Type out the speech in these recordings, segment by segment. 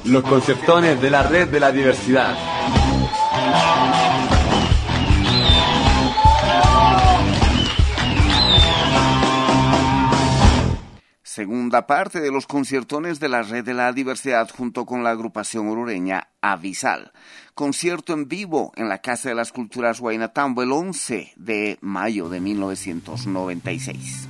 Los concertones de la Red de la Diversidad. Segunda parte de los conciertones de la Red de la Diversidad junto con la agrupación orureña Avisal. Concierto en vivo en la Casa de las Culturas Huaynatambo el 11 de mayo de 1996.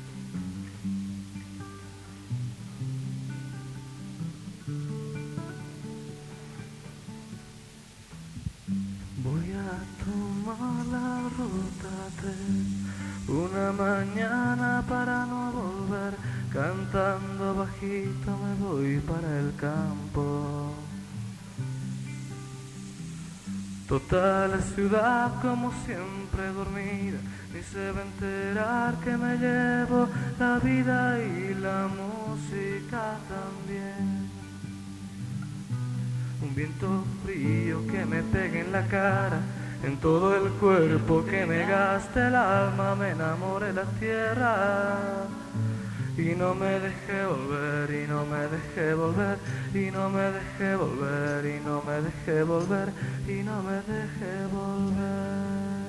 Voy a tomar la ruta 3, una mañana para no volver, cantando bajito me voy para el campo. Total la ciudad como siempre dormida, ni se va a enterar que me llevo la vida y la música también. Un viento frío que me pegue en la cara, en todo el cuerpo que me gaste el alma, me enamore la tierra y no me deje volver, y no me deje volver, y no me deje volver, y no me deje volver, y no me deje volver.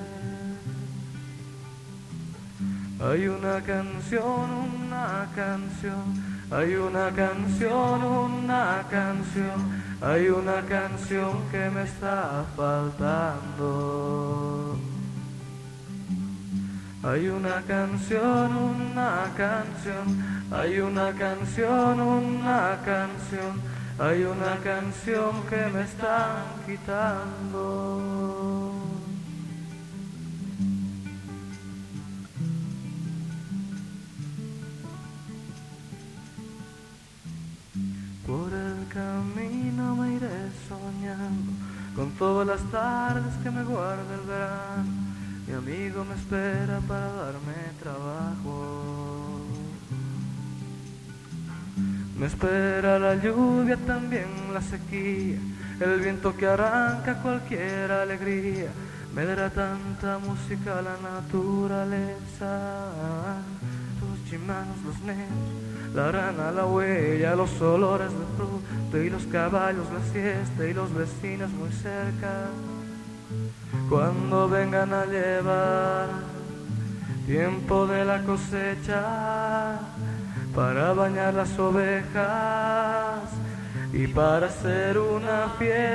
Hay una canción, una canción, hay una canción, una canción, hay una canción que me está faltando. Hay una canción, una canción, hay una canción, una canción, hay una canción que me están quitando. Por el camino me iré soñando con todas las tardes que me guarda el verano. Mi amigo me espera para darme trabajo. Me espera la lluvia, también la sequía, el viento que arranca cualquier alegría. Me dará tanta música la naturaleza, los chimanos, los negros, la rana, la huella, los olores de fruto y los caballos, la siesta y los vecinos muy cerca. Cuando vengan a llevar tiempo de la cosecha, para bañar las ovejas y para hacer una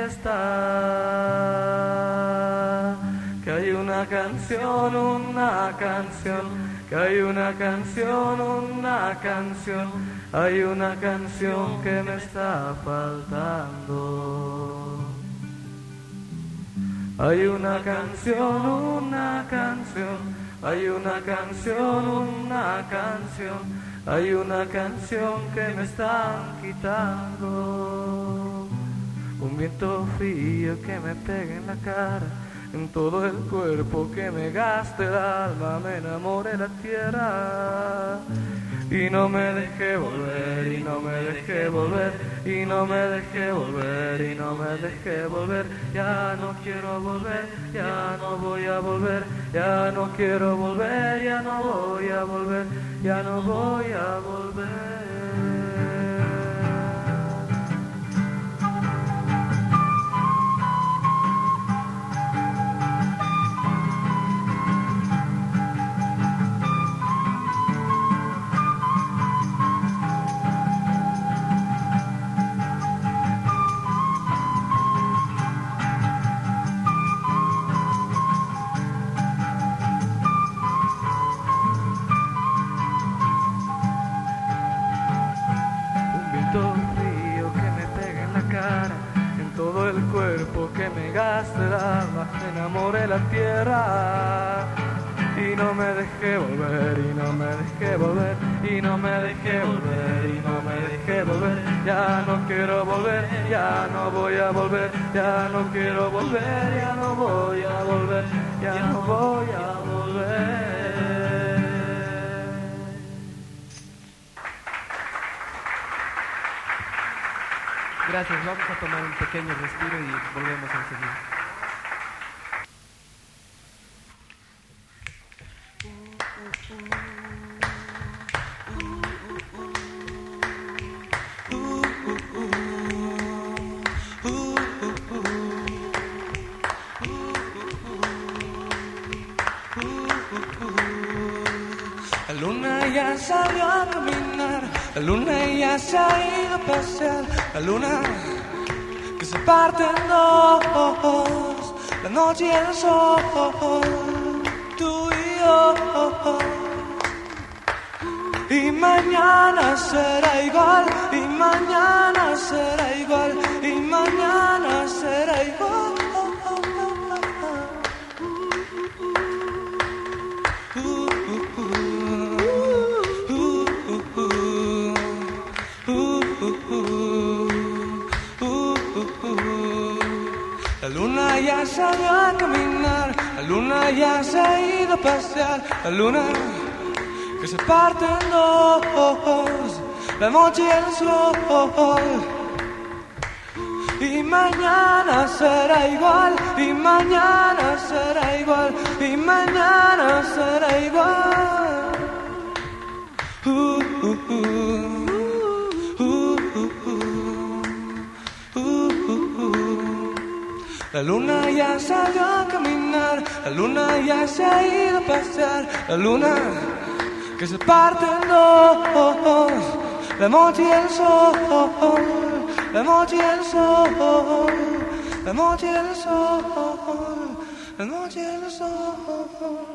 fiesta. Que hay una canción, una canción, que hay una canción, una canción, hay una canción que me está faltando. Hay una canción, una canción, hay una canción, una canción, hay una canción que me están quitando. Un viento frío que me pega en la cara, en todo el cuerpo que me gaste el alma, me enamore la tierra y no me deje volver, y no me deje volver, y no me deje volver, y no me deje volver. Ya no quiero volver, ya no voy a volver, ya no quiero volver, ya no voy a volver, ya no voy a volver. Frío que me pega en la cara, en todo el cuerpo que me gaste el alma, me enamore la tierra y no me deje volver, y no me deje volver, y no me deje volver, y no me deje volver. Ya no quiero volver, ya no voy a volver, ya no quiero volver, ya no voy a volver, ya no voy a volver. Gracias, vamos a tomar un pequeño respiro y volvemos enseguida. salió a caminar, la luna ya se ha ido a pasear, la luna que se parte en dos, la noche y el sol, tú y yo. Y mañana será igual, y mañana será igual, y mañana será igual. La luna ya salió a caminar, la luna ya se ha ido a pasear, la luna que se parte en dos, la noche y el sol. Y mañana será igual, y mañana será igual, y mañana será igual. La luna ya salió a caminar, la luna ya se ha ido a pasear, la luna que se parte en dos, la noche y el sol, la noche y el sol, la noche y el sol, la noche y el sol.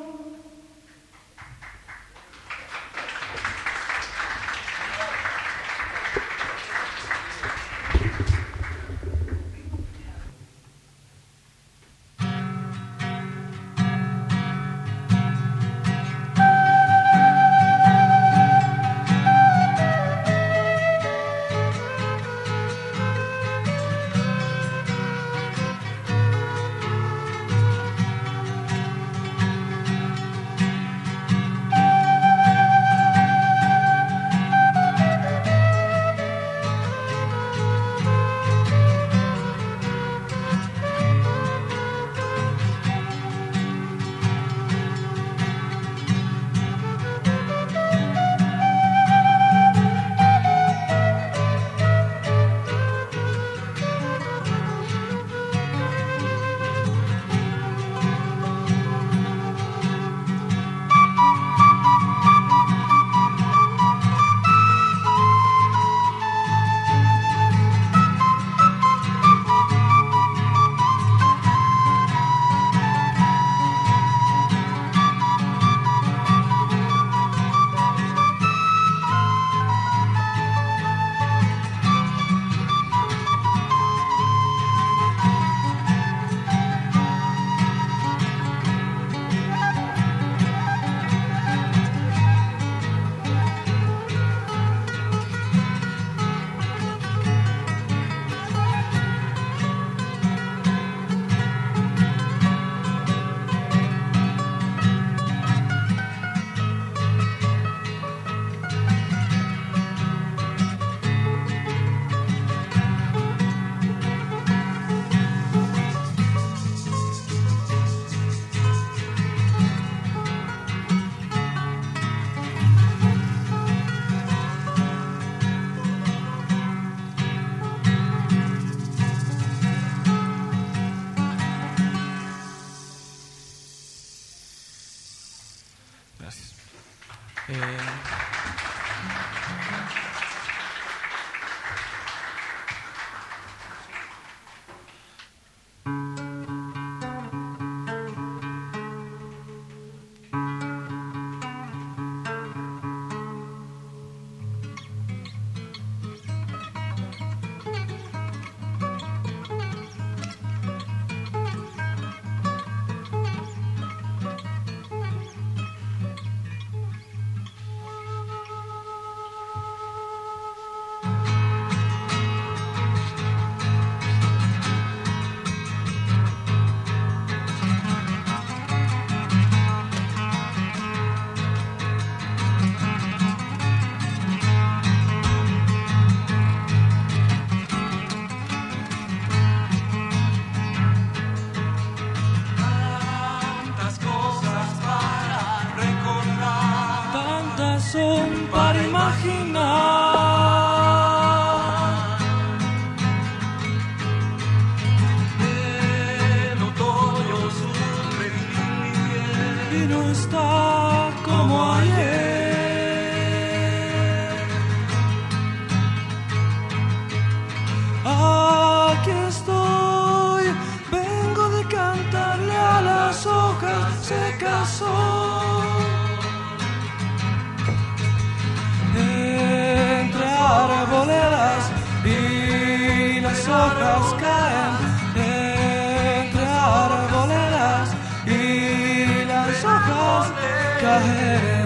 hojas caen entre arboledas y las hojas caen.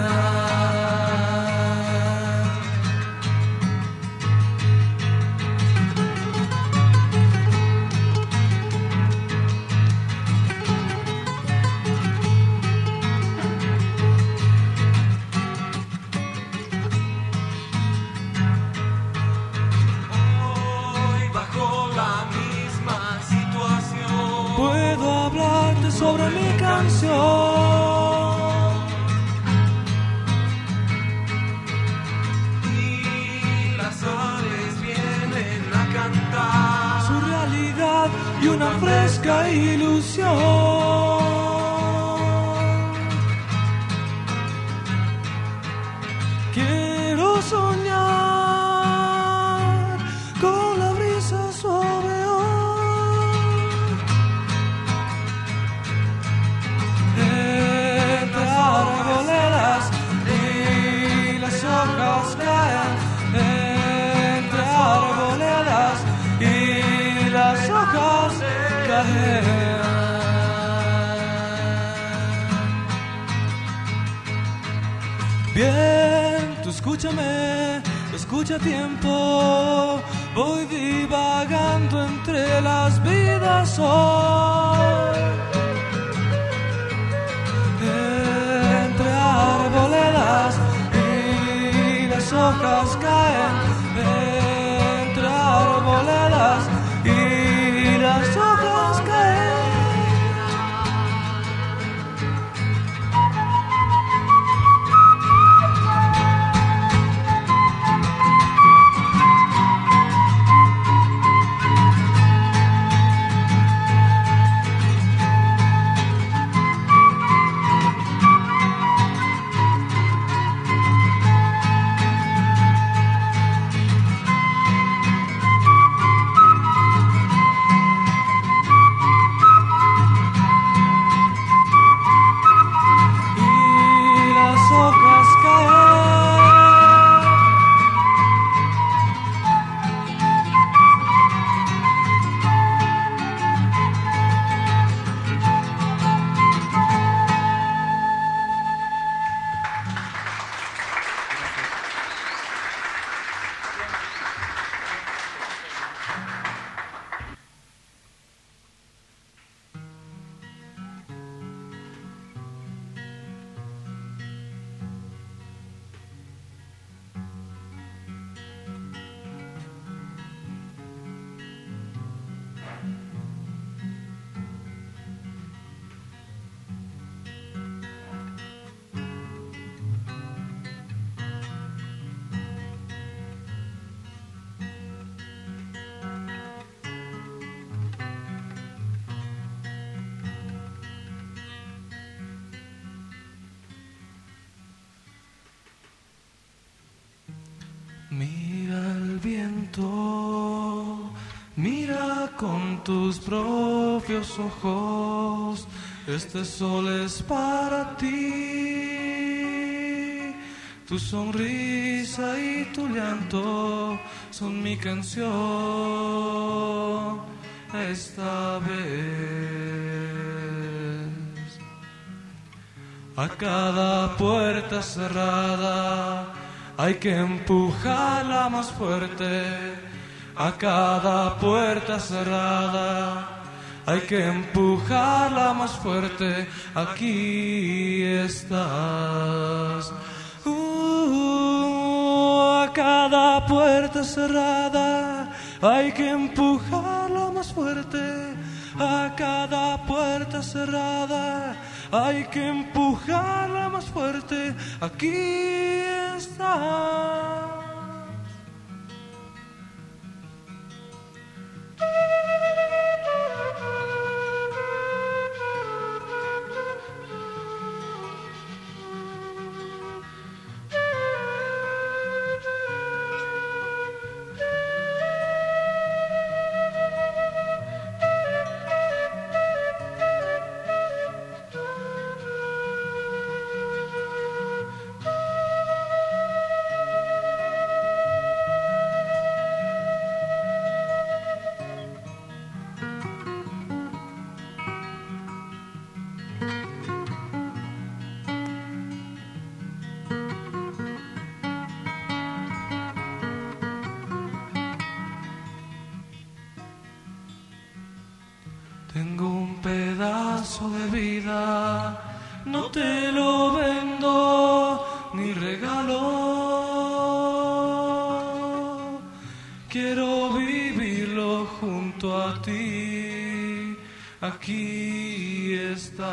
Sobre mi canción y las aves vienen a cantar su realidad y una fresca ilusión. Quiero soñar con la brisa suave. Hojas caen entre arboledas y las hojas caen. Bien, tú escúchame, escucha tiempo, voy divagando entre las vidas hoy. Entre arboledas las hojas caen entre arboledas y las hojas caen. Mira el viento, mira con tus propios ojos, este sol es para ti. Tu sonrisa y tu llanto son mi canción esta vez. A cada puerta cerrada hay que empujarla más fuerte. A cada puerta cerrada hay que empujarla más fuerte. Aquí estás. A cada puerta cerrada hay que empujarla más fuerte. A cada puerta cerrada hay que empujarla más fuerte. Aquí estás. Tengo un pedazo de vida, no te lo vendo ni regalo. Quiero vivirlo junto a ti, aquí estás.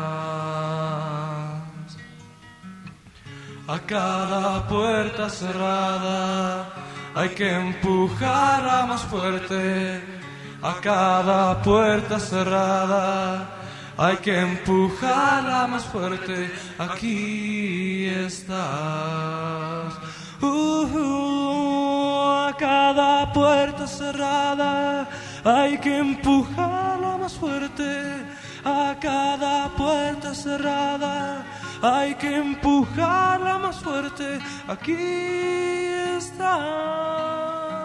A cada puerta cerrada hay que empujarla más fuerte. A cada puerta cerrada hay que empujarla más fuerte. Aquí estás. A cada puerta cerrada hay que empujarla más fuerte. A cada puerta cerrada hay que empujarla más fuerte. Aquí estás.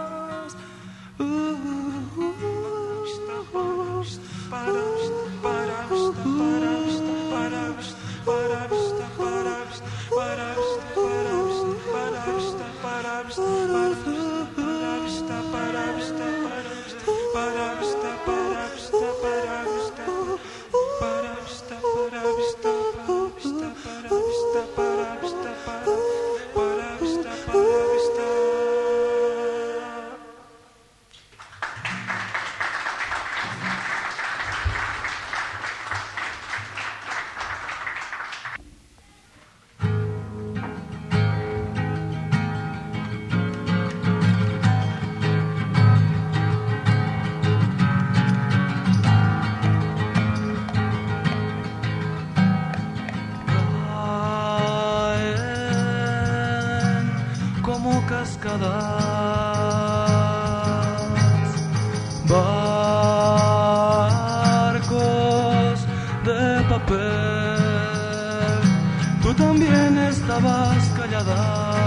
Barcos de papel, tú también estabas callada.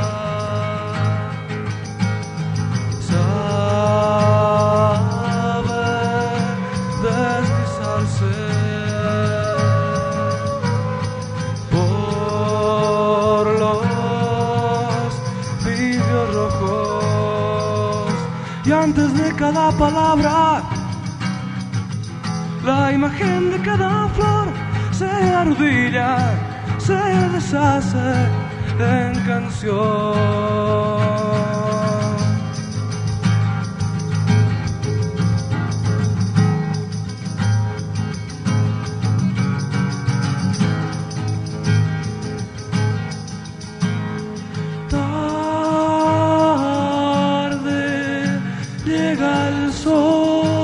Sabe deslizarse por los vidrios rojos, y antes de cada palabra la imagen de cada flor se arrodilla, se deshace en canción. Tarde llega el sol.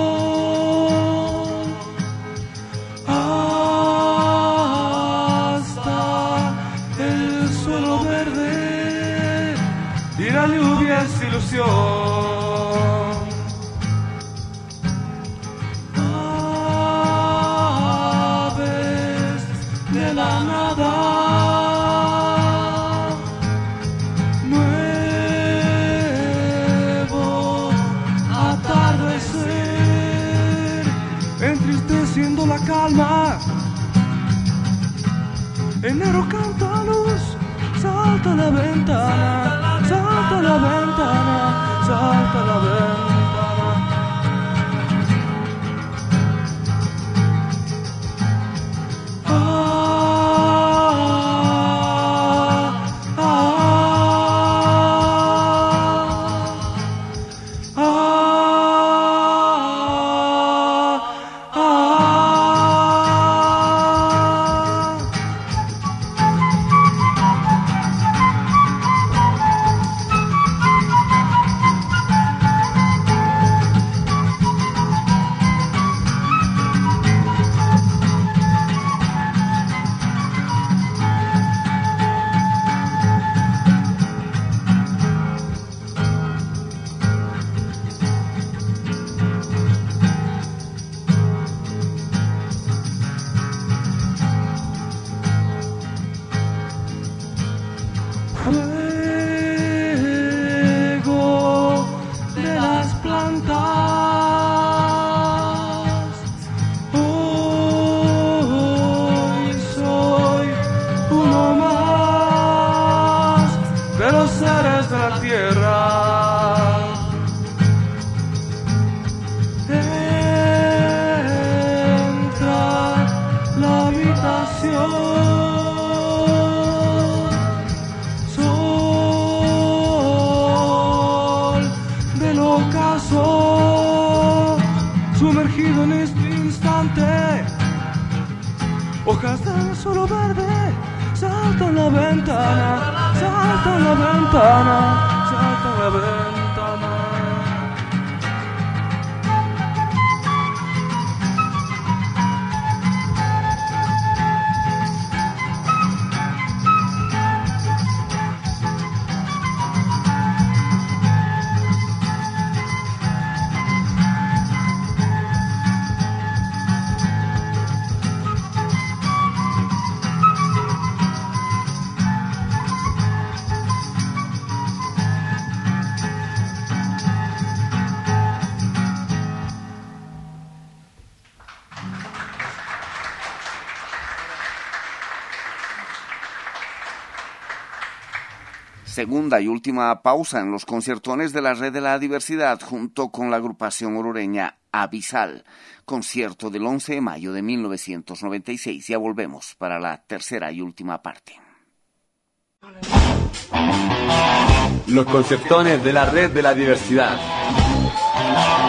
La lluvia es ilusión. Aves de la nada, nuevo atardecer, entristeciendo la calma. Enero canta luz, salta la ventana. Salta la ventana, salta la ventana. abrazo, sumergido en este instante. Hojas del suelo verde, salta en la ventana, salta en la ventana, salta en la ventana. Segunda y última pausa en los conciertones de la Red de la Diversidad junto con la agrupación orureña Abisal. Concierto del 11 de mayo de 1996. Ya volvemos para la tercera y última parte. Los conciertones de la Red de la Diversidad.